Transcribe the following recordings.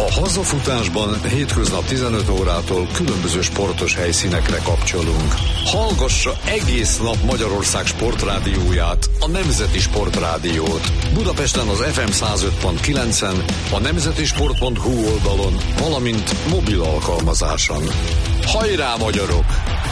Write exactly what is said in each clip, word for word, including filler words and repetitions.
A hazafutásban hétköznap tizenöt órától különböző sportos helyszínekre kapcsolunk. Hallgassa egész nap Magyarország sportrádióját, a Nemzeti Sportrádiót. Budapesten az ef em száz öt pont kilencen, a nemzetisport pont hu oldalon, valamint mobil alkalmazáson. Hajrá, magyarok!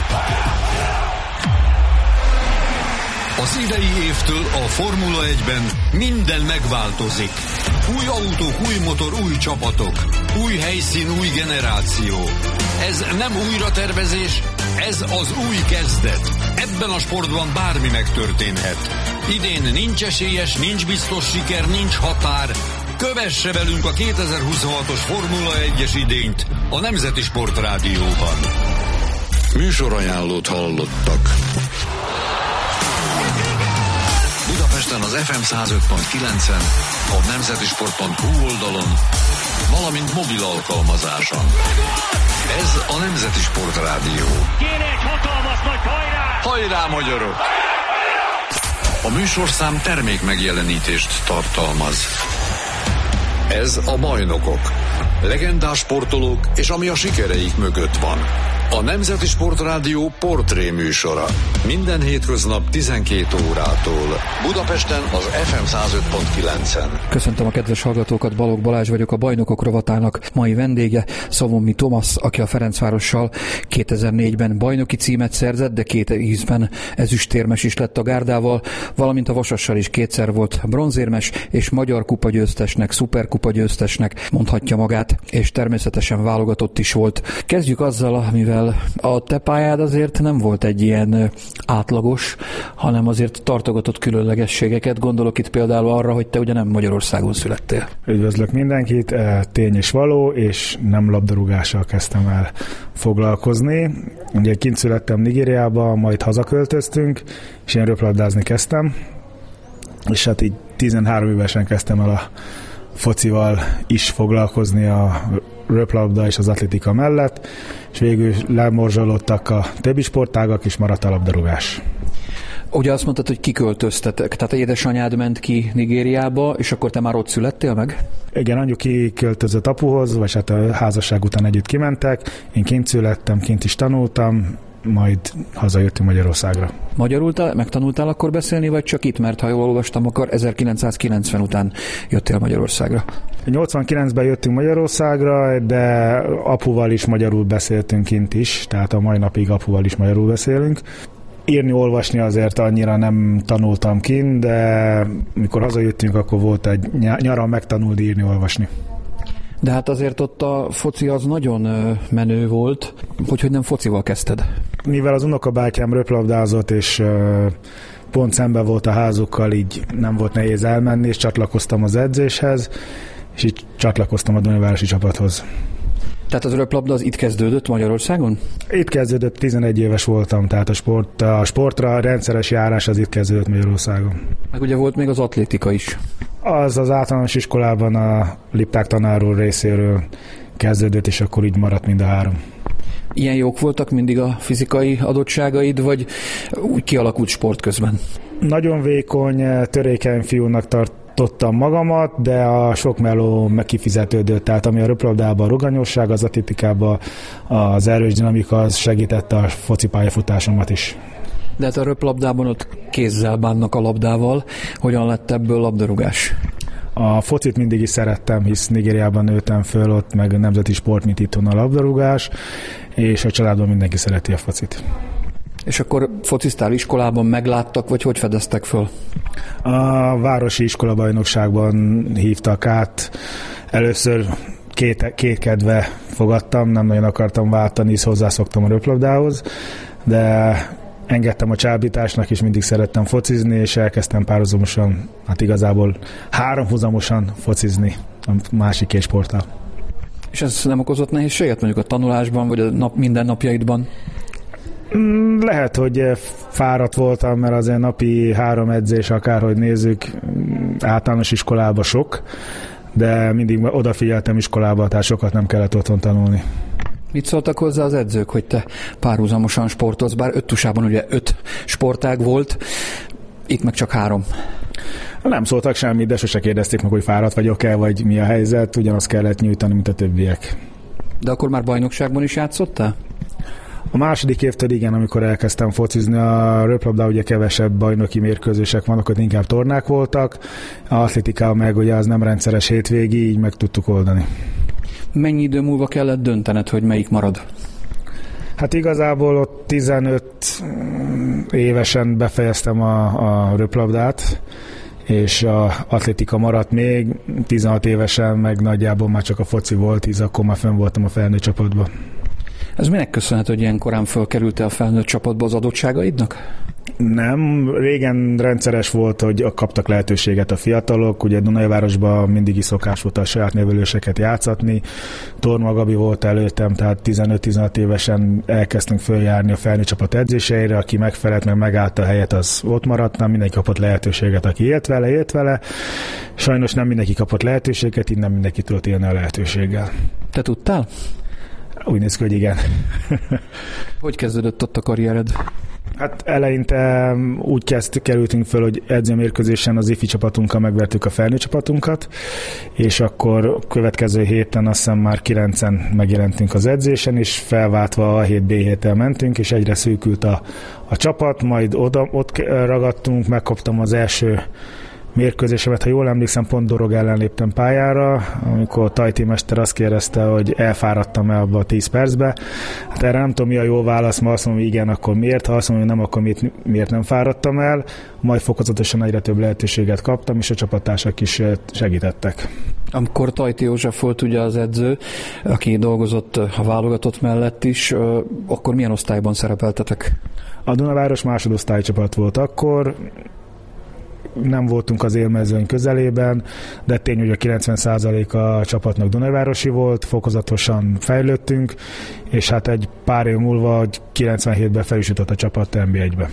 Az idei évtől a Formula egyben minden megváltozik. Új autók, új motor, új csapatok. Új helyszín, új generáció. Ez nem újratervezés, ez az új kezdet. Ebben a sportban bármi megtörténhet. Idén nincs esélyes, nincs biztos siker, nincs határ. Kövesse velünk a kétezer-huszonhatos Formula egyes idényt a Nemzeti Sportrádióban. Műsorajánlót hallottak. Budapesten az ef em száz öt pont kilencen, a nemzetisport pont hu oldalon, valamint mobil alkalmazáson. Ez a Nemzeti Sportrádió. Kéne egy hatalmas nagy hajrá! Hajrá, magyarok! A műsorszám termék megjelenítést tartalmaz. Ez a Bajnokok. Legendás sportolók és ami a sikereik mögött van. A Nemzeti Sportrádió portré műsora. Minden hétköznap tizenkét órától. Budapesten az ef em száz öt pont kilencen. Köszöntöm a kedves hallgatókat, Balogh Balázs vagyok, a Bajnokok rovatának mai vendége, Szavomi Tomasz, aki a Ferencvárossal kétezer-négyben bajnoki címet szerzett, de két ízben ezüstérmes is lett a Gárdával, valamint a Vasassal is kétszer volt bronzérmes, és magyar kupagyőztesnek, szuperkupa győztesnek mondhatja magát, és természetesen válogatott is volt. Kezdjük azzal, amivel a te pályád azért nem volt egy ilyen átlagos, hanem azért tartogatott különlegességeket. Gondolok itt például arra, hogy te ugye nem Magyarországon születtél. Üdvözlök mindenkit, tény és való, és nem labdarúgással kezdtem el foglalkozni. Ugye kint születtem Nigériába, majd hazaköltöztünk, és én röplabdázni kezdtem, és hát így tizenhárom évesen kezdtem el a focival is foglalkozni, a röplabda és az atlétika mellett, és végül lemorzsolódtak a többi sportágak, és maradt a labdarúgás. Ugye azt mondtad, hogy kiköltöztetek, tehát édesanyád ment ki Nigériába, és akkor te már ott születtél meg? Igen, anyu kiköltözött apuhoz, vagy hát a házasság után együtt kimentek, én kint születtem, kint is tanultam, majd hazajöttünk Magyarországra. Magyarul te megtanultál akkor beszélni, vagy csak itt, mert ha jól olvastam, akkor ezerkilencszázkilencven után jöttél Magyarországra? nyolcvankilencben jöttünk Magyarországra, de apuval is magyarul beszéltünk kint is, tehát a mai napig apuval is magyarul beszélünk. Írni, olvasni azért annyira nem tanultam kint, de mikor hazajöttünk, akkor volt egy nyaran megtanulni írni, olvasni. De hát azért ott a foci az nagyon menő volt, hogy nem focival kezdted. Mivel az unokabátyám röplabdázott, és pont szemben volt a házukkal, így nem volt nehéz elmenni, és csatlakoztam az edzéshez, és így csatlakoztam a Dunavárosi csapathoz. Tehát az röplabda az itt kezdődött Magyarországon? Itt kezdődött, tizenegy éves voltam, tehát a, sport, a sportra a rendszeres járás az itt kezdődött Magyarországon. Meg ugye volt még az atlétika is. Az az általános iskolában a Lipták tanár úr részéről kezdődött, és akkor így maradt mind a három. Ilyen jók voltak mindig a fizikai adottságaid, vagy úgy kialakult sport közben? Nagyon vékony, törékeny fiúnak tartottam magamat, de a sok meló megkifizetődött, tehát ami a röplabdában a ruganyosság, az atlétikában az erős dinamika, az segítette a foci pályafutásomat is. De hát a röplabdában ott kézzel bánnak a labdával. Hogyan lett ebből labdarúgás? A focit mindig is szerettem, hisz Nigériában nőttem föl, ott meg nemzeti sport, mint itthon a labdarúgás, és a családban mindenki szereti a focit. És akkor fociztál iskolában, megláttak, vagy hogy fedeztek föl? A városi iskolabajnokságban hívtak át. Először két, két kedve fogadtam, nem nagyon akartam váltani, hisz hozzászoktam a röplabdához, de engedtem a csábításnak, és mindig szerettem focizni, és elkezdtem párhuzamosan, hát igazából háromhuzamosan focizni a másik két sporttal. És ez nem okozott nehézséget mondjuk a tanulásban, vagy a nap, minden napjaidban? Lehet, hogy fáradt voltam, mert azért napi három edzés, akárhogy nézzük, általános iskolában sok, de mindig odafigyeltem iskolába, tehát sokat nem kellett otthon tanulni. Mit szóltak hozzá az edzők, hogy te párhuzamosan sportolsz, bár öt tusában ugye öt sportág volt, itt meg csak három? Nem szóltak semmit, de sose kérdezték meg, hogy fáradt vagyok-e, vagy mi a helyzet, ugyanazt kellett nyújtani, mint a többiek. De akkor már bajnokságban is játszottál? A második évtől igen, amikor elkezdtem focizni, a röplabda ugye kevesebb bajnoki mérkőzések vannak, ott inkább tornák voltak, a atlétikában meg ugye az nem rendszeres hétvégi, így meg tudtuk oldani. Mennyi idő múlva kellett döntened, hogy melyik marad? Hát igazából ott tizenöt évesen befejeztem a, a röplabdát, és a atlétika maradt még, tizenhat évesen meg nagyjából már csak a foci volt, így akkor már fenn voltam a felnőtt csapatban. Ez minek köszönhető, hogy ilyen korán fölkerültél a felnőtt csapatba, az adottságaidnak? Nem, régen rendszeres volt, hogy kaptak lehetőséget a fiatalok, ugye Dunajvárosban mindig is szokás volt a saját névelőseket játszatni, Torma Gabi volt előttem, tehát tizenöt-tizenhat évesen elkezdtünk följárni a felnőtt csapat edzéseire, aki megfelelt, meg megállt a helyet, az ott maradt, nem mindenki kapott lehetőséget, aki élt vele, élt vele, sajnos nem mindenki kapott lehetőséget, így nem mindenki tudott élni a lehetőséggel. Te tudtál? Úgy néz ki, hogy igen. Hogy kezdődött ott a karriered? Hát eleinte úgy kezdtük, kerültünk föl, hogy edzőmérkőzésen az ifi csapatunkkal megvertük a felnőtt csapatunkat, és akkor következő héten azt hiszem már kilencen megjelentünk az edzésen, és felváltva a hét bé héttel mentünk, és egyre szűkült a, a csapat, majd oda, ott ragadtunk, megkaptam az első mérkőzésemet, ha jól emlékszem, pont Dorog ellen léptem pályára, amikor Tajti mester azt kérdezte, hogy elfáradtam el abba a tíz percbe. Hát erre nem tudom, mi a jó válasz, ma azt mondom, hogy igen, akkor miért, ha azt mondom, hogy nem, akkor miért, miért nem fáradtam el, majd fokozatosan egyre több lehetőséget kaptam, és a csapattársak is segítettek. Amikor Tajti József volt ugye az edző, aki dolgozott a válogatott mellett is, akkor milyen osztályban szerepeltetek? A Dunaváros másodosztály csapat volt akkor, nem voltunk az élmezőny közelében, de tény, hogy a kilencven százalék a csapatnak Dunajvárosi volt, fokozatosan fejlődtünk, és hát egy pár év múlva kilencvenhétben fel is jutott a csapat en bé egybe.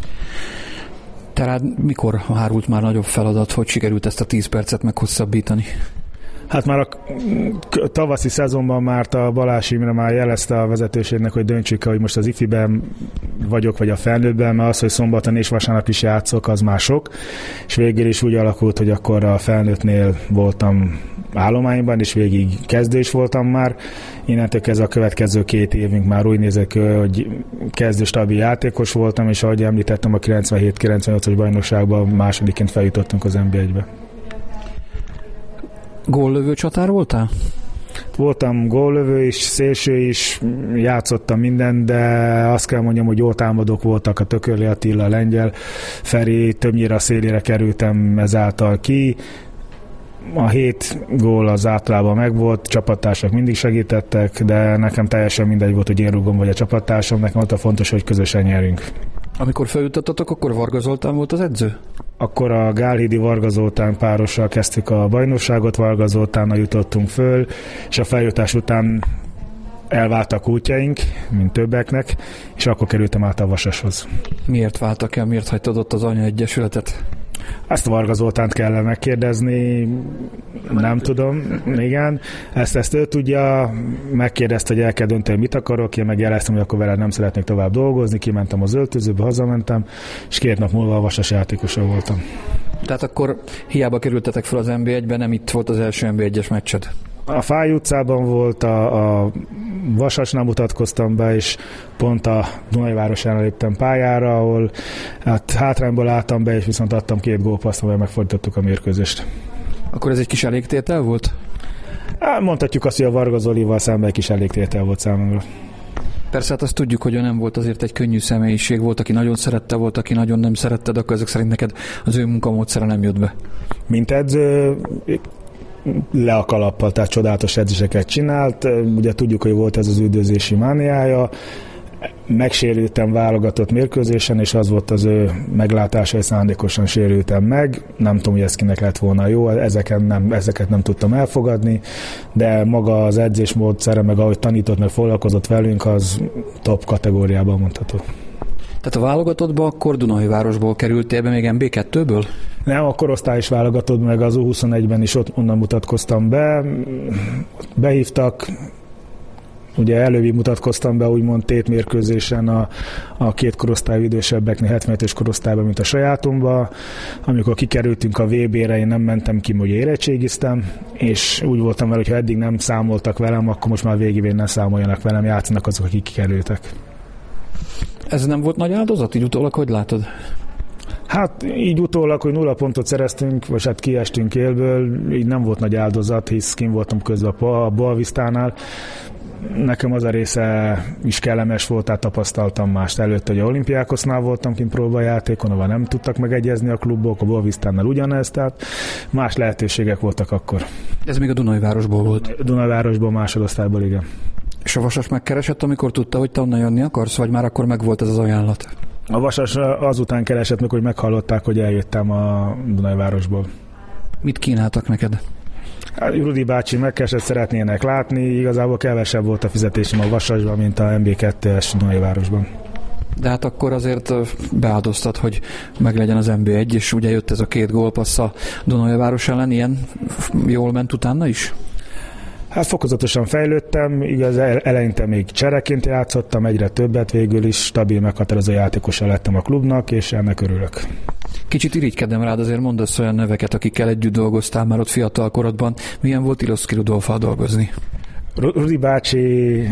Tehát mikor hárult már nagyobb feladat, hogy sikerült ezt a tíz percet meghosszabbítani? Hát már a tavaszi szezonban már a Balázs Imre már jelezte a vezetőségnek, hogy döntsük, hogy most az ifiben vagyok, vagy a felnőttben, mert az, hogy szombaton és vasárnap is játszok, az már sok. És végül is úgy alakult, hogy akkor a felnőttnél voltam állományban, és végig kezdő is voltam már. Innentől kezdve a következő két évünk már úgy nézek, hogy kezdő stabil játékos voltam, és ahogy említettem, a kilencvenhét kilencvennyolcas bajnokságban másodiként feljutottunk az en bé egybe. Góllövő csatár voltál? Voltam góllövő is, szélső is, játszottam minden, de azt kell mondjam, hogy jó támadók voltak, a Tökörli Attila, a Lengyel Feri, többnyire a szélére kerültem ezáltal ki. A hét gól az általában megvolt, csapattársak mindig segítettek, de nekem teljesen mindegy volt, hogy én rúgom vagy a csapattársam, nekem ott a fontos, hogy közösen nyerünk. Amikor feljutottatok, akkor Varga Zoltán volt az edző? Akkor a Gálhídi Varga Zoltán párossal kezdtük a bajnokságot, Varga Zoltánnal jutottunk föl, és a feljutás után elváltak útjaink, mint többeknek, és akkor kerültem át a Vasashoz. Miért váltak el, miért hagytad ott az anyaegyesületet? Ezt Varga Zoltánt kellene megkérdezni, nem tudom, igen. Ezt, ezt ő tudja, megkérdezte, hogy el kell dönteni, mit akarok, én meg jeleztem, hogy akkor veled nem szeretnék tovább dolgozni, kimentem az öltözőbe, hazamentem, és két nap múlva a Vasas játékosa voltam. Tehát akkor hiába kerültetek fel az en bé egyben, nem itt volt az első en bé egyes meccsed? A Fáj utcában volt, a, a Vasasnál mutatkoztam be, és pont a Dunajvárosán léptem pályára, ahol hát hátrányból álltam be, és viszont adtam két gólpasszt, amivel megfordítottuk a mérkőzést. Akkor ez egy kis elégtétel volt? Hát mondhatjuk azt, hogy a Varga Zolival szemben egy kis elégtétel volt számomra. Persze, hát azt tudjuk, hogy ő nem volt azért egy könnyű személyiség, volt, aki nagyon szerette, volt, aki nagyon nem szerette, de akkor ezek szerint neked az ő munkamódszere nem jött be. Mint edző, le a kalappal, tehát csodálatos edzéseket csinált. Ugye tudjuk, hogy volt ez az üldözési mániája. Megsérültem válogatott mérkőzésen, és az volt az ő meglátása, hogy szándékosan sérültem meg. Nem tudom, hogy ez kinek lett volna jó, ezeket nem, ezeket nem tudtam elfogadni, de maga az edzésmódszere, meg ahogy tanított, meg foglalkozott velünk, az top kategóriában mondható. Tehát a válogatottba akkor Dunajvárosból kerültél be, még en bé kettőből? Nem, a korosztályos válogatott, meg az u huszonegyben is ott onnan mutatkoztam be. Behívtak, ugye előbb mutatkoztam be úgymond tétmérkőzésen a, a két korosztály idősebbeknél, hetvenötös korosztályban, mint a sajátomba. Amikor kikerültünk a vé bé-re, én nem mentem ki, hogy érettségiztem, és úgy voltam vele, hogy ha eddig nem számoltak velem, akkor most már végigén ne számoljanak velem, játszanak azok, akik kikerültek. Ez nem volt nagy áldozat, így utólag, hogy látod? Hát így utólag, hogy nulla pontot szereztünk, vagy hát kiestünk élből, így nem volt nagy áldozat, hisz kint voltam közben a Boavistánál. Nekem az a része is kellemes volt, tehát tapasztaltam mást előtte, hogy a Olympiákosznál voltam kint próbajátékon, ahol nem tudtak megegyezni a klubok, a Boavistánál ugyanez, tehát más lehetőségek voltak akkor. Ez még a Dunajvárosból volt? A Dunajvárosból, másodosztályból, igen. És a Vasas megkeresett, amikor tudta, hogy te onnan jönni akarsz, vagy már akkor megvolt ez az ajánlat? A Vasas azután keresett meg, hogy meghallották, hogy eljöttem a Dunajvárosból. Mit kínáltak neked? Hát, Rudi bácsi megkeresett, szeretnének látni, igazából kevesebb volt a fizetésem a Vasasban, mint a em bé kettes Dunajvárosban. De hát akkor azért beáldoztad, hogy meglegyen az em bé egy, és ugye jött ez a két gólpassz a Dunajváros ellen, ilyen jól ment utána is? Hát fokozatosan fejlődtem, igaz, eleinte még csereként játszottam, egyre többet, végül is stabil, meghatározó játékosa lettem a klubnak, és ennek örülök. Kicsit irigykedem rád, azért mondasz olyan neveket, akikkel együtt dolgoztál már ott fiatal korodban. Milyen volt Iloszki Rudolffal dolgozni? Rudi bácsi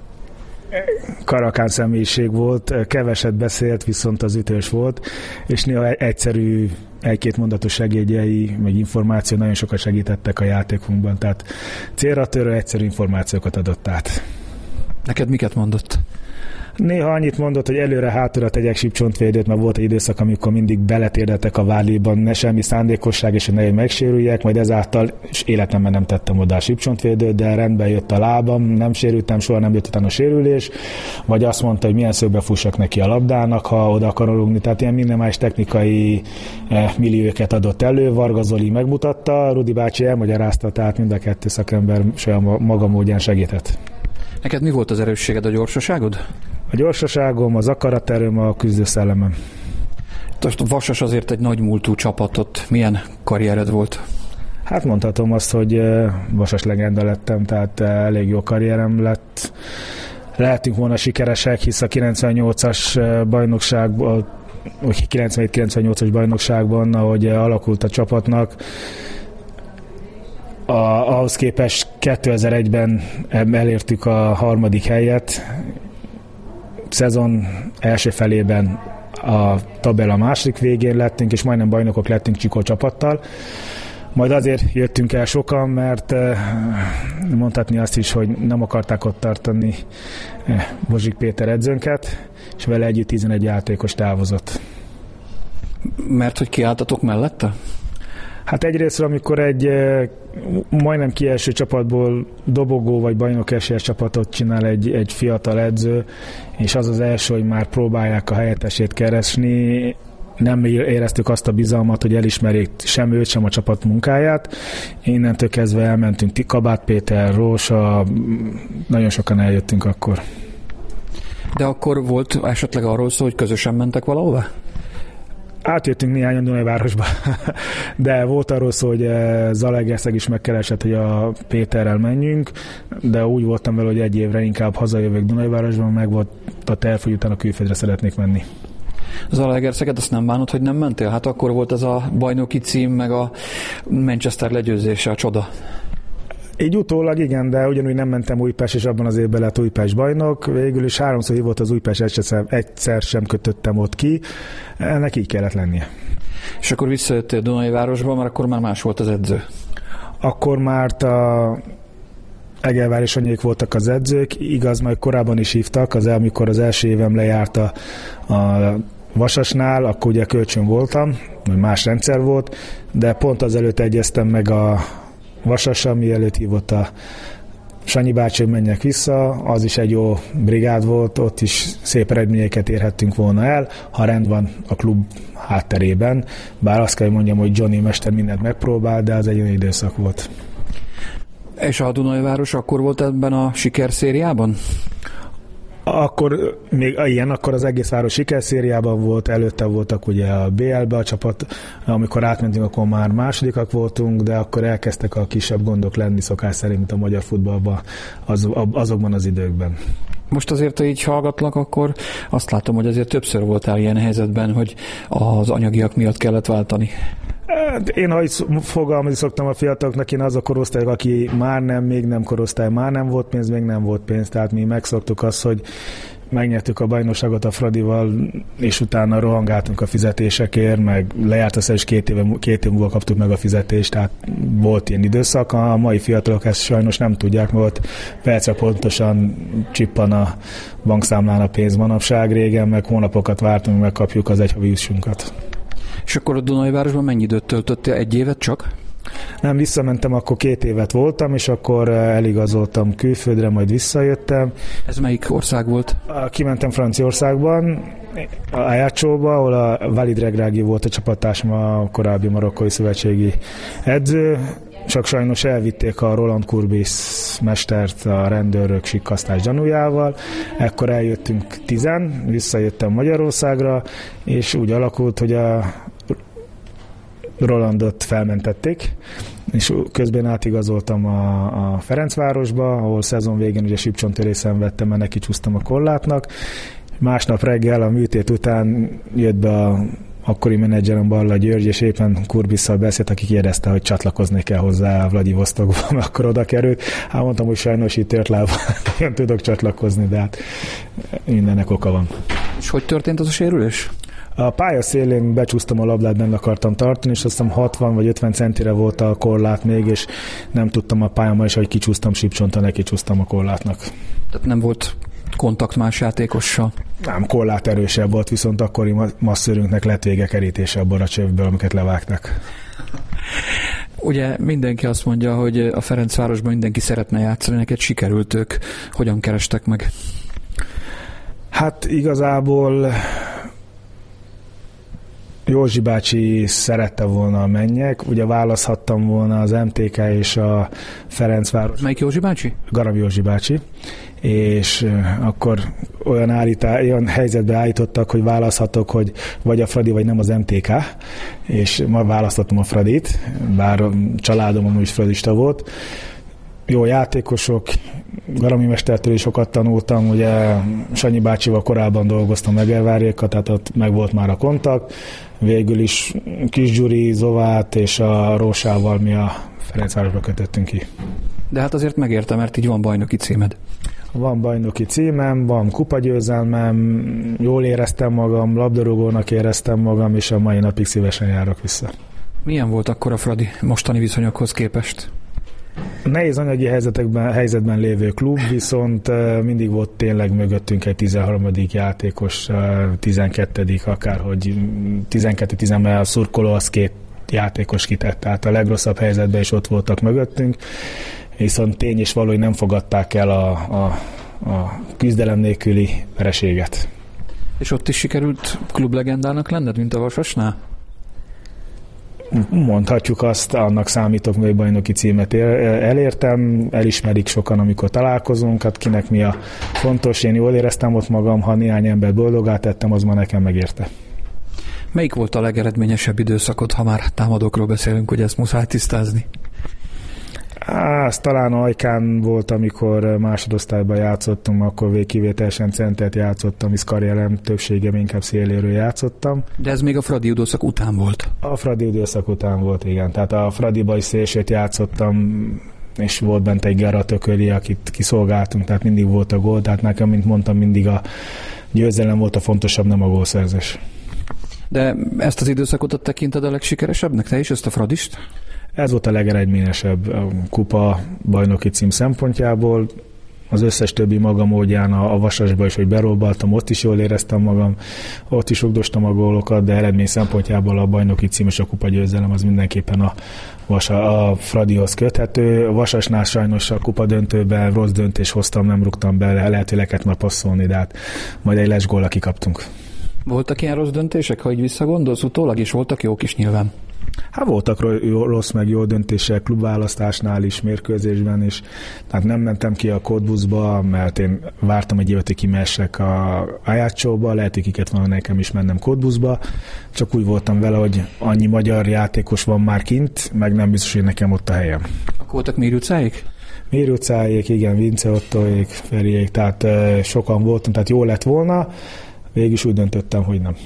karakán személyiség volt, keveset beszélt, viszont az ütős volt, és néha egyszerű, egy-két mondatos segédjei, meg információ nagyon sokat segítettek a játékunkban, tehát célra törő egyszerű információkat adott át. Neked miket mondott? Néha annyit mondott, hogy előre-hátra tegyek sípcsontvédőt, mert volt egy időszak, amikor mindig beletérdeltek a vállíban, ne semmi szándékosság, és hogy ne megsérüljek, majd ezáltal, és életemben nem tettem oda a sípcsontvédőt, de rendben jött a lábam, nem sérültem, soha nem jött utána a sérülés, vagy azt mondta, hogy milyen szögbe fussak neki a labdának, ha oda akarok rúgni, tehát ilyen minden más technikai eh, millióket adott elő, Varga Zoli megmutatta, Rudi bácsi elmagyarázta, tehát mind a kettő szakember saját maga módján segített. Neked mi volt az erősséged, a gyorsaságod? A gyorsaságom, az akaraterőm, a küzdőszellemem. A Vasas azért egy nagy múltú csapatot. Milyen karriered volt? Hát mondhatom azt, hogy Vasas legenda lettem, tehát elég jó karrierem lett. Lehetünk volna sikeresek, hisz a kilencvennyolcas bajnokságban, vagy kilencvenhét kilencvennyolcas bajnokságban, ahogy alakult a csapatnak, A, ahhoz képest kétezer-egyben elértük a harmadik helyet, szezon első felében a tabella második végén lettünk, és majdnem bajnokok lettünk Csikó csapattal. Majd azért jöttünk el sokan, mert mondhatni azt is, hogy nem akarták ott tartani Bozsik Péter edzőnket, és vele együtt tizenegy játékos távozott. Mert hogy kiálltatok mellette? Hát egyrésztről, amikor egy majdnem kieső csapatból dobogó vagy bajnok esélyes csapatot csinál egy, egy fiatal edző, és az az első, hogy már próbálják a helyettesét keresni, nem éreztük azt a bizalmat, hogy elismerjék sem őt, sem a csapat munkáját. Innentől kezdve elmentünk, Kabát Péter, Rósa, nagyon sokan eljöttünk akkor. De akkor volt esetleg arról szó, hogy közösen mentek valahova? Átjöttünk néhányan Dunajvárosba, de volt arról szó, hogy Zalaegerszeg is megkeresett, hogy a Péterrel menjünk, de úgy voltam vele, hogy egy évre inkább hazajövök Dunajvárosban, meg volt a terv, hogy utána külföldre szeretnék menni. Zalaegerszeget azt nem bánod, hogy nem mentél? Hát akkor volt ez a bajnoki cím, meg a Manchester legyőzése, a csoda. Így utólag igen, de ugyanúgy nem mentem Újpest, és abban az évben lett Újpest bajnok. Végül is háromszor hívott az Újpest, egyszer, egyszer sem kötöttem ott ki. Ennek így kellett lennie. És akkor visszajöttél Dunajvárosba, mert akkor már más volt az edző. Akkor már a Egervár és Anyék voltak az edzők. Igaz, majd korábban is hívtak, az, amikor az első évem lejárt a, a Vasasnál, akkor ugye kölcsön voltam, más rendszer volt, de pont azelőtt egyeztem meg a Vasassal, mielőtt hívott a Sanyi bácsi, hogy menjek vissza, az is egy jó brigád volt, ott is szép eredményeket érhettünk volna el, ha rend van a klub hátterében, bár azt kell, hogy mondjam, hogy Johnny mester mindent megpróbál, de az egy olyan időszak volt. És a Dunajváros akkor volt ebben a sikerszériában? Akkor még ilyen, akkor az egész város sikerszériában volt, előtte voltak ugye a bé el-be a csapat, amikor átmentünk, akkor már másodikak voltunk, de akkor elkezdtek a kisebb gondok lenni szokás szerint, mint a magyar futballban az, azokban az időkben. Most azért, ha így hallgatlak, akkor azt látom, hogy azért többször voltál ilyen helyzetben, hogy az anyagiak miatt kellett váltani. Én, ha így fogalmazni szoktam a fiataloknak, én az a korosztály, aki már nem, még nem korosztály, már nem volt pénz, még nem volt pénz, tehát mi megszoktuk azt, hogy megnyertük a bajnokságot a Fradival, és utána rohangáltunk a fizetésekért, meg lejárt az is két éve, két év múlva kaptuk meg a fizetést, tehát volt ilyen időszak. A mai fiatalok ezt sajnos nem tudják, mert percre pontosan csippan a bankszámlán a pénz manapság, régen meg hónapokat vártunk, megkapjuk az egyhavi jussunkat. És akkor a Dunajvárosban mennyi időt töltöttél? Egy évet csak? Nem, visszamentem, akkor két évet voltam, és akkor eligazoltam külföldre, majd visszajöttem. Ez melyik ország volt? Kimentem Franciaországban, Ajacóba, ahol a Walid Regragui volt a csapattársam, a korábbi marokkói szövetségi edző, csak sajnos elvitték a Roland Courbis mestert a rendőrök sikkasztás gyanújával. Ekkor eljöttünk tizen, visszajöttem Magyarországra, és úgy alakult, hogy a Rolandot felmentették, és közben átigazoltam a, a Ferencvárosba, ahol szezon végén ugye sípcsontörést szenvedtem, mert neki csúsztam a korlátnak. Másnap reggel a műtét után jött be a akkori menedzserem Balla György, és éppen Kurbisszal beszélt, aki kérdezte, hogy csatlakozni kell hozzá a Vladivostokba, mert akkor oda került. Hát mondtam, hogy sajnos itt tört lába, én tudok csatlakozni, de hát mindennek oka van. És hogy történt az a sérülés? A pálya szélén becsúsztam a labdát, benne akartam tartani, és azt hiszem hatvan vagy ötven centire volt a korlát még, és nem tudtam a pályámmal, és ahogy kicsúsztam sípcsontra, neki csúsztam a korlátnak. Tehát nem volt kontakt más játékossal? Nem, korlát erősebb volt, viszont akkori masszörünknek lett vége kerítése abban a csövből, amiket levágtak. Ugye mindenki azt mondja, hogy a Ferencvárosban mindenki szeretne játszani, neked sikerült, ők hogyan kerestek meg? Hát igazából Józsi bácsi szerette volna a mennyek, ugye választhattam volna az em té ká és a Ferencváros. Melyik Józsi bácsi? Garam Józsi bácsi, és akkor olyan, állítá, olyan helyzetbe állítottak, hogy választhatok, hogy vagy a Fradi, vagy nem az em té ká, és ma választottam a Fradit, bár családom amúgy is fradista volt. Jó játékosok, Garami mestertől is sokat tanultam, ugye Sanyi bácsival korábban dolgoztam Egervárjékkal, tehát ott meg volt már a kontakt. Végül is Kis Gyuri, Zovát és a Rósával mi a Ferencvárosba kötöttünk ki. De hát azért megérte, mert így van bajnoki címed. Van bajnoki címem, van kupagyőzelmem, jól éreztem magam, labdarúgónak éreztem magam, és a mai napig szívesen járok vissza. Milyen volt akkor a Fradi mostani viszonyokhoz képest? Nehéz anyagi helyzetekben, helyzetben lévő klub, viszont mindig volt tényleg mögöttünk egy tizenharmadik játékos, tizenkettedik akárhogy tizenkettő-tizenben a szurkoló az két játékos kitett, tehát a legrosszabb helyzetben is ott voltak mögöttünk, viszont tény és való, hogy nem fogadták el a, a, a küzdelem nélküli vereséget. És ott is sikerült klublegendának lenned, mint a Vasasnál? Mondhatjuk azt, annak számítok, hogy bajnoki címet elértem, elismerik sokan, amikor találkozunk, hát kinek mi a fontos, én jól éreztem ott magam, ha néhány embert boldogá tettem, az ma nekem megérte. Melyik volt a legeredményesebb időszakod, ha már támadókról beszélünk, hogy ezt muszáj tisztázni? Á, az talán Ajkán volt, amikor másodosztályban játszottam, akkor kivételesen centert játszottam, hisz karrierem többségem inkább széléről játszottam. De ez még a Fradi időszak után volt? A Fradi időszak után volt, igen. Tehát a Fradiba is szélsőt játszottam, és volt bent egy Gerard Tököli, akit kiszolgáltunk, tehát mindig volt a gól, tehát nekem, mint mondtam, mindig a győzelem volt a fontosabb, nem a gólszerzés. De ezt az időszakot tekinted a legsikeresebbnek, te is, ezt a Fradist? Ez volt a legeredményesebb a kupa bajnoki cím szempontjából. Az összes többi maga módján a, a Vasasba is, hogy berobbaltam, ott is jól éreztem magam, ott is ugdostam a gólokat, de eredmény szempontjából a bajnoki cím és a kupa győzelem az mindenképpen a, Vasa, a Fradihoz köthető. A Vasasnál sajnos a kupa döntőben rossz döntés hoztam, nem rúgtam be, lehet, hogy le kellett már passzolni, de hát majd egy lesgóllal kikaptunk. Voltak ilyen rossz döntések, ha így visszagondolsz utólag, és voltak jók is nyilván? Hát voltak rossz meg jó döntések klubválasztásnál is, mérkőzésben is. Tehát nem mentem ki a kódbuszba, mert én vártam egy évet, hogy kimessek a Ajacóba, lehet, hogy kiket van nekem is mennem kódbuszba. Csak úgy voltam vele, hogy annyi magyar játékos van már kint, meg nem biztos, hogy nekem ott a helyem. Akkor voltak Méri utcáik? Méri utcáik, igen, Vince Ottoék, Feriék, tehát uh, sokan voltam, tehát jó lett volna. Végül is úgy döntöttem, hogy nem.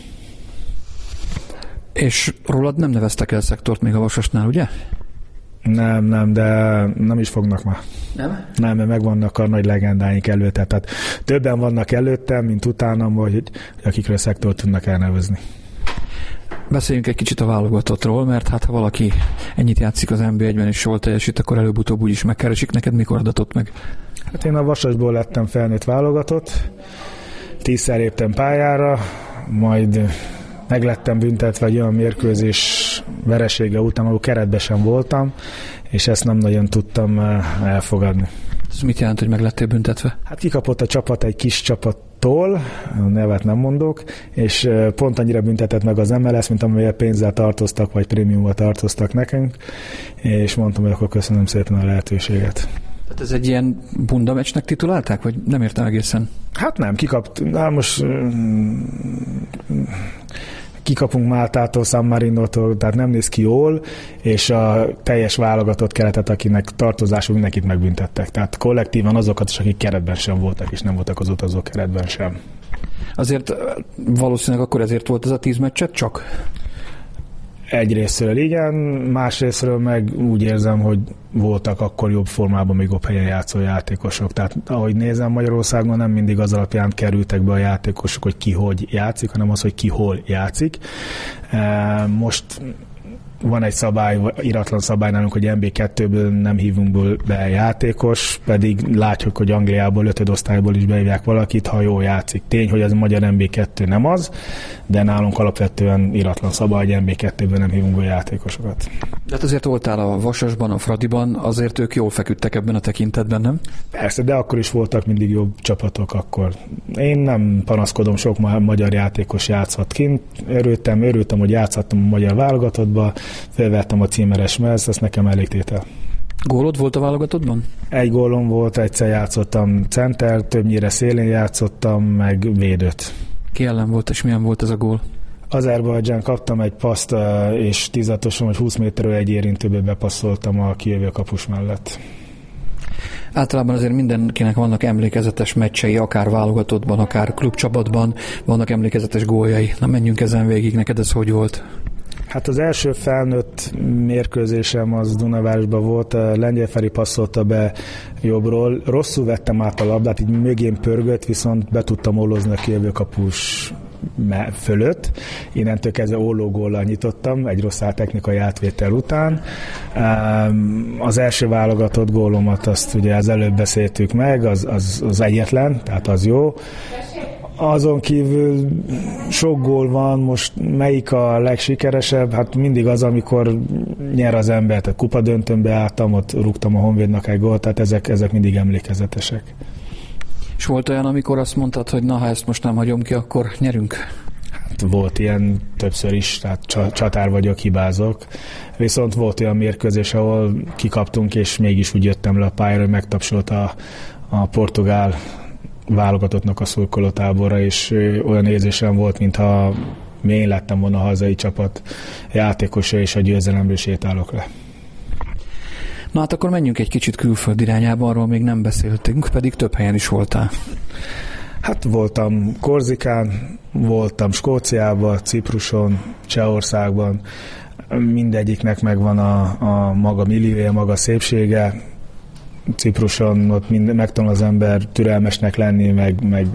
És rólad nem neveztek el szektort még a Vasasnál, ugye? Nem, nem, de nem is fognak már. Nem? Nem, mert megvannak a nagy legendáink előtte. Tehát többen vannak előttem, mint utánam, vagy akikről szektort tudnak elnevezni. Beszéljünk egy kicsit a válogatottról, mert hát ha valaki ennyit játszik az en bé egyben és jól teljesít, akkor előbb-utóbb úgyis megkeresik. Neked mikor adatott meg? Hát én a Vasasból lettem felnőtt válogatott, tízszer léptem pályára, majd meglettem büntetve egy olyan mérkőzés veresége után, ahol keretben sem voltam, és ezt nem nagyon tudtam elfogadni. Ez mit jelent, hogy meg lettél büntetve? Hát kikapott a csapat egy kis csapattól, a nevet nem mondok, és pont annyira büntetett meg az em el es, mint amelyel pénzzel tartoztak, vagy prémiummal tartoztak nekünk, és mondtam, hogy akkor köszönöm szépen a lehetőséget. Tehát ez egy ilyen bunda meccsnek titulálták, vagy nem értem egészen? Hát nem, kikapt, na most kikapunk Máltától, San Marinótól, tehát nem néz ki jól, és a teljes válogatott keretet, akinek tartozású, mindenkit megbüntettek. Tehát kollektívan azokat is, akik keretben sem voltak, és nem voltak az utazó keretben sem. Azért valószínűleg akkor ezért volt ez a tíz meccset csak? Egyrésztről igen, másrésztről meg úgy érzem, hogy voltak akkor jobb formában, még jobb helyen játszó játékosok. Tehát ahogy nézem, Magyarországon nem mindig az alapján kerültek be a játékosok, hogy ki hogy játszik, hanem az, hogy ki hol játszik. Most van egy szabály, iratlan szabály nálunk, hogy en bé kettőből nem hívunk be játékos, pedig látjuk, hogy Angliából, ötödosztályból is behívják valakit, ha jól játszik. Tény, hogy az magyar en bé kettő nem az, de nálunk alapvetően iratlan szabály, hogy en bé kettőből nem hívunk be játékosokat. De hát azért voltál a Vasasban, a Fradiban, azért ők jól feküdtek ebben a tekintetben, nem? Persze, de akkor is voltak mindig jobb csapatok akkor. Én nem panaszkodom, sok magyar játékos játszhat kint. Örültem, örültem, hogy játszhattam a magyar válogatottba, felvettem a címeres mezt, ez nekem elég tétel. Gólod volt a válogatottban? Egy gólom volt, egyszer játszottam center, többnyire szélén játszottam, meg védőt. Ki ellen volt, és milyen volt ez a gól? Azerbajdzsán kaptam egy paszt, és tízatosan, vagy húsz méterről egy érintőbe bepasszoltam a kijövő kapus mellett. Általában azért mindenkinek vannak emlékezetes meccsei, akár válogatottban, akár klubcsapatban, vannak emlékezetes góljai. Na menjünk ezen végig, neked ez hogy volt? Hát az első felnőtt mérkőzésem az Dunavárosban volt, Lengyel Feri passzolta be jobbról, rosszul vettem át a labdát, így mögén pörgött, viszont be tudtam ollozni a kijövő kapus fölött. Innentől kezdve ollógóllal nyitottam, egy rossz technikai átvétel után. Az első válogatott gólomat, azt ugye az előbb beszéltük meg, az, az, az egyetlen, tehát az jó. Azon kívül sok gól van, most melyik a legsikeresebb? Hát mindig az, amikor nyer az ember, tehát kupadöntőnbe álltam, ott rúgtam a Honvédnak egy gólt, tehát ezek, ezek mindig emlékezetesek. És volt olyan, amikor azt mondtad, hogy na, ha ezt most nem hagyom ki, akkor nyerünk? Hát volt ilyen többször is, tehát csatár vagyok, hibázok. Viszont volt olyan mérkőzés, ahol kikaptunk, és mégis úgy jöttem le a pályára, hogy megtapsolt a, a portugál válogatottnak a szurkolótáborra, és olyan érzésem volt, mintha én lettem volna a hazai csapat játékosa, és a győzelemről sétálok le. Na hát akkor menjünk egy kicsit külföld irányába, arról még nem beszéltünk, pedig több helyen is voltál. Hát voltam Korzikán, voltam Skóciában, Cipruson, Csehországban, mindegyiknek megvan a, a maga milliója, maga szépsége. Cipruson ott mind, megtanul az ember türelmesnek lenni, meg, meg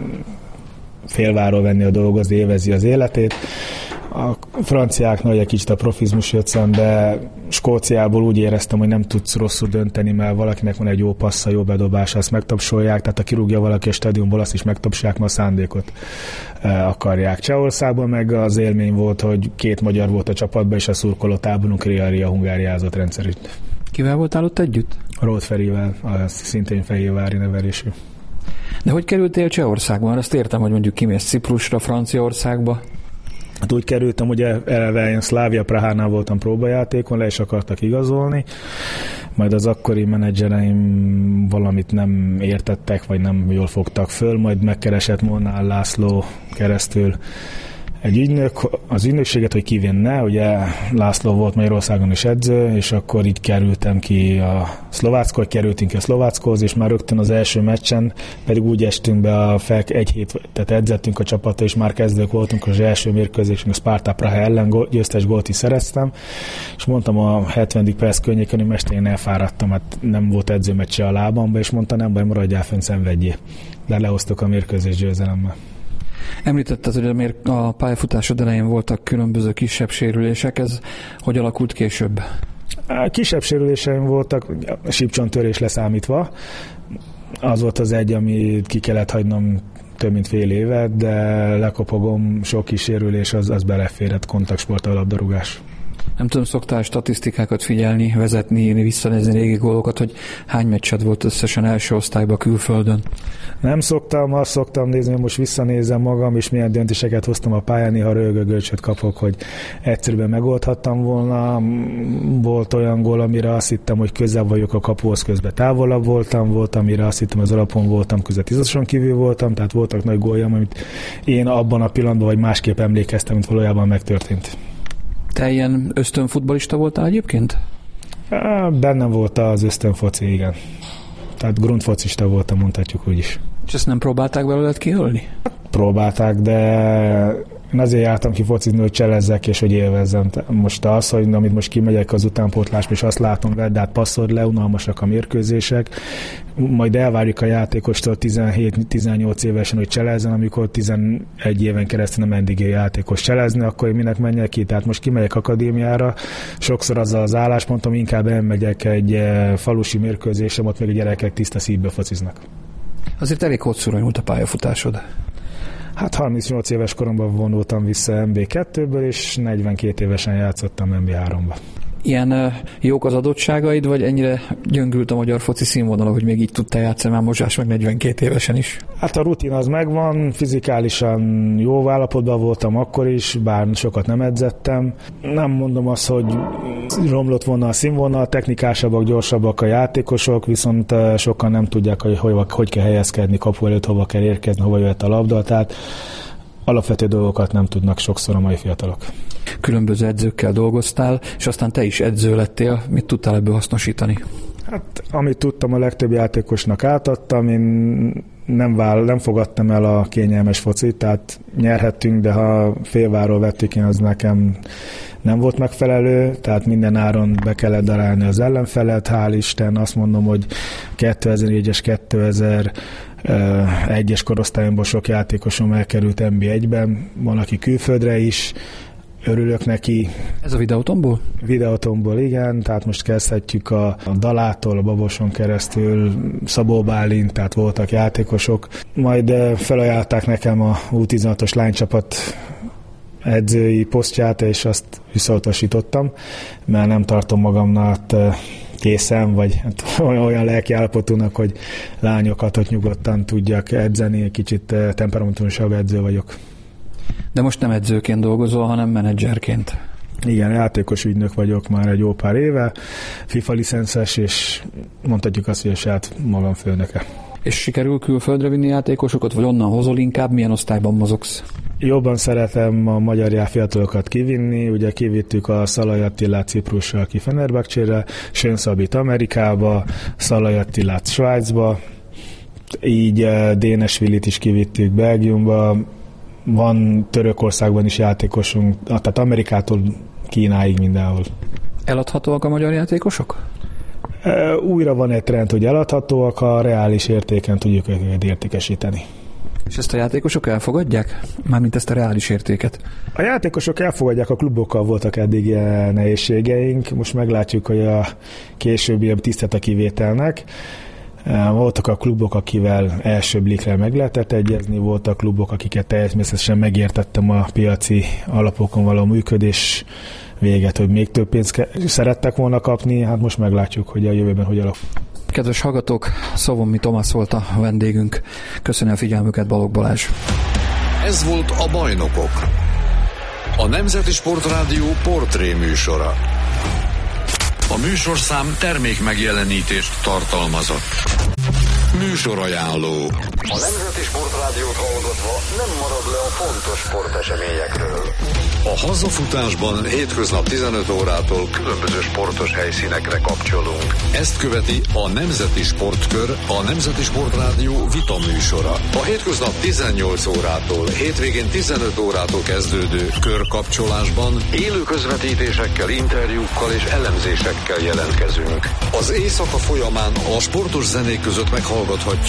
félváról venni a dolgozni, élvezi az életét. A franciáknál egy kicsit a profizmus jött szembe, Skóciából úgy éreztem, hogy nem tudsz rosszul dönteni, mert valakinek van egy jó passza, jó bedobása, azt megtapsolják, tehát ha kirúgja valaki a stadionból, azt is megtapsolják, mert a szándékot e, akarják. Csehországban meg az élmény volt, hogy két magyar volt a csapatban, és a szurkolótáborunk Ria hungáriázott rendszerint. Kivel voltál ott együtt? Róth Ferivel, szintén fehérvári nevelésű. De hogy kerültél Csehországban? Azt értem, hogy mondjuk kimész Ciprusra, Franciaországba. Hát úgy kerültem, ugye eleve én Slavia Prahánál voltam próbajátékon, le is akartak igazolni, majd az akkori menedzsereim valamit nem értettek, vagy nem jól fogtak föl, majd megkeresett Molnár László keresztül egy ügynök, az ügynökséget, hogy kivinne, ugye László volt Magyarországon is edző, és akkor így kerültem ki a Szlováckó, kerültünk ki a Szlováckóhoz, és már rögtön az első meccsen pedig úgy estünk be a fel, egy hét, tehát edzettünk a csapattal, és már kezdők voltunk, az első mérkőzésünk a Sparta Praha ellen gól, győztes gólt is szereztem, és mondtam a hetvenedik perc környéken, hogy mester, én elfáradtam, hát nem volt edzőmeccse a lábamba, és mondta, nem baj, maradjál fönn, szenvedjél. De lehoztuk a mérkőzés győzelemmel. Említetted, hogy a pályafutásod elején voltak különböző kisebb sérülések, ez hogy alakult később? Kisebb sérüléseim voltak, sípcsonttörés leszámítva. Az volt az egy, amit ki kellett hagynom több mint fél évet, de lekopogom, sok kis sérülés, az, az beleférett, kontaktsport, a labdarúgás. Nem tudom, szoktál statisztikákat figyelni, vezetni, írni, visszanézni régi gólokat, hogy hány meccsed volt összesen első osztályban külföldön? Nem szoktam, azt szoktam nézni, most visszanézem magam, és milyen döntéseket hoztam a pályán, néha rögögölcsöt kapok, hogy egyszerűen megoldhattam volna. Volt olyan gól, amire azt hittem, hogy közel vagyok a kapuhoz, közben távolabb voltam, volt, amire azt hittem, az alapon voltam, közben tízason kívül voltam, tehát voltak nagy góljam, amit én abban a pillanatban vagy másképp emlékeztem, mint valójában megtörtént. Te ilyen ösztönfutballista voltál egyébként? Bennem volt az ösztönfoci, igen. Tehát grundfocista voltam, mondhatjuk úgy is. És ezt nem próbálták belőled kiölni? Próbálták, de én azért jártam ki focizni, hogy cselezzek és hogy élvezzem. Most az, hogy amit most kimegyek az utánpótlásba, és azt látom, vedd át, passzol le, unalmasak a mérkőzések, majd elvárjuk a játékostól tizenhét-tizennyolc évesen, hogy cselezzen, amikor tizenegy éven keresztül nem eddig játékos cselezni, akkor én minek menjek ki? Tehát most kimegyek akadémiára, sokszor az az álláspontom, inkább elmegyek egy falusi mérkőzésre, ott még a gyerekek tiszta szívbe fociznak. Azért elég hosszúra nyúlt a pályafutásod. Hát harmincnyolc éves koromban vonultam vissza em bé kettőből, és negyvenkét évesen játszottam em bé háromba. Ilyen uh, jók az adottságaid, vagy ennyire gyöngült a magyar foci színvonala, hogy még így tudtál játszani már Mozsás meg negyvenkét évesen is? Hát a rutin az megvan, fizikálisan jó állapotban voltam akkor is, bár sokat nem edzettem. Nem mondom azt, hogy romlott volna a színvonal, technikásabbak, gyorsabbak a játékosok, viszont sokan nem tudják, hogy hogy, hogy kell helyezkedni, kapu előtt hova kell érkezni, hova jöhet a labda, tehát alapvető dolgokat nem tudnak sokszor a mai fiatalok. Különböző edzőkkel dolgoztál, és aztán te is edző lettél. Mit tudtál ebből hasznosítani? Hát, amit tudtam, a legtöbb játékosnak átadtam. Én nem, vál, nem fogadtam el a kényelmes focit, tehát nyerhettünk, de ha félváról vettük, én az nekem nem volt megfelelő, tehát minden áron be kellett darálni az ellenfelet. Hál' Isten, azt mondom, hogy kétezer-négyes, kétezer-egyes korosztályomból sok játékosom elkerült em bé egyben, van, aki külföldre is, örülök neki. Ez a Videótonból? Videótonból, igen, tehát most kezdhetjük a, a Dalától, a Baboson keresztül, Szabó Bálint, tehát voltak játékosok. Majd felajánlották nekem a U tizenhatos lánycsapat edzői posztját, és azt visszautasítottam, mert nem tartom magamnak készen, vagy hát olyan lelki állapotúnak, hogy lányokat ott nyugodtan tudjak edzeni, kicsit temperamentumosabb edző vagyok. De most nem edzőként dolgozol, hanem menedzserként. Igen, játékos ügynök vagyok már egy jó pár éve, FIFA licenszes, és mondhatjuk azt, hogy a saját magam főnöke. És sikerül külföldre vinni játékosokat, vagy onnan hozol inkább? Milyen osztályban mozogsz? Jobban szeretem a magyar fiatalokat kivinni, ugye kivittük a Szalai Attilát Ciprusra ki Fenerbahcsére, Sönszabit Amerikába, Szalai Attilát Svájcba, így Dénesvillit is kivittük Belgiumba, van Törökországban is játékosunk, tehát Amerikától Kínáig mindenhol. Eladhatóak a magyar játékosok? Újra van egy trend, hogy eladhatóak, a reális értéken tudjuk őket értékesíteni. És ezt a játékosok elfogadják? Mármint ezt a reális értéket? A játékosok elfogadják, a klubokkal voltak eddig nehézségeink, most meglátjuk, hogy a későbbi tisztelt a kivételnek. Voltak a klubok, akivel első blikre meg lehetett egyezni, voltak klubok, akiket természetesen megértettem a piaci alapokon való működés véget, hogy még több pénzt szerettek volna kapni, hát most meglátjuk, hogy a jövőben hogy alakul. Kedves hallgatók, Szavonmi Tomasz volt a vendégünk. Köszönöm a figyelmüket, Balogh Balázs. Ez volt a Bajnokok. A Nemzeti Sportrádió portré műsora. A műsorszám termék megjelenítést tartalmazott. Műsorajánló. A Nemzeti Sportrádiót hallgatva nem marad le a fontos sporteseményekről. A hazafutásban hétköznap tizenöt órától különböző sportos helyszínekre kapcsolunk. Ezt követi a Nemzeti Sportkör, a Nemzeti Sportrádió vita műsora. A hétköznap tizennyolc órától, hétvégén tizenöt órától kezdődő körkapcsolásban élő közvetítésekkel, interjúkkal és elemzésekkel jelentkezünk. Az éjszaka folyamán a sportos zenék között meghallgathatjuk